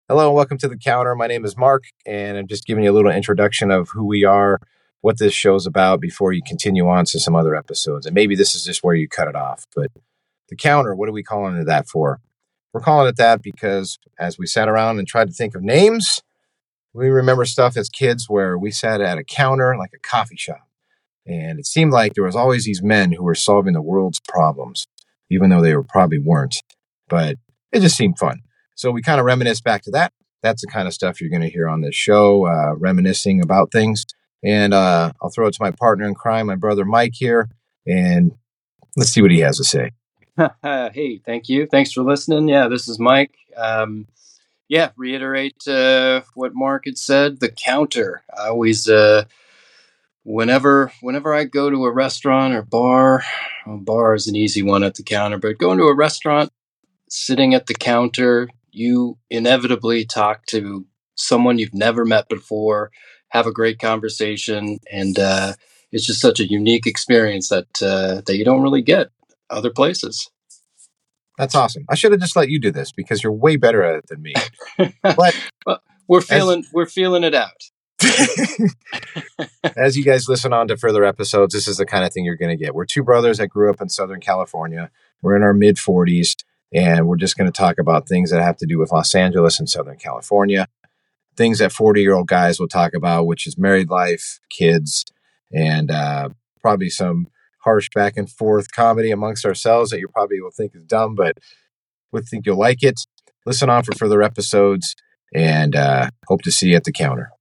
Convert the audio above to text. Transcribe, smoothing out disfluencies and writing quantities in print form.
Hello and welcome to The Counter. My name is Mark, and I'm just giving you a little introduction of who we are, what this show's about before you continue on to some other episodes. And maybe this is just where you cut it off. But The Counter, what are we calling it that for? We're calling it that because as we sat around and tried to think of names, we remember stuff as kids where we sat at a counter like a coffee shop. And it seemed like there was always these men who were solving the world's problems, even though they probably weren't. But it just seemed fun. So we kind of reminisce back to that. That's the kind of stuff you're going to hear on this show, reminiscing about things. And I'll throw it to my partner in crime, my brother Mike here, and let's see what he has to say. Hey, thank you. Thanks for listening. Yeah, this is Mike. Reiterate what Mark had said. The counter. I always, whenever I go to a restaurant or bar, well, bar is an easy one at the counter, but going to a restaurant, sitting at the counter, you inevitably talk to someone you've never met before, have a great conversation, and it's just such a unique experience that you don't really get other places. That's awesome. I should have just let you do this because you're way better at it than me. But well, we're feeling it out. As you guys listen on to further episodes, this is the kind of thing you're going to get. We're two brothers that grew up in Southern California. We're in our mid 40s, and we're just going to talk about things that have to do with Los Angeles and Southern California. Things that 40-year-old guys will talk about, which is married life, kids, and probably some harsh back and forth comedy amongst ourselves that you probably will think is dumb, but we think you'll like it. Listen on for further episodes, and hope to see you at the counter.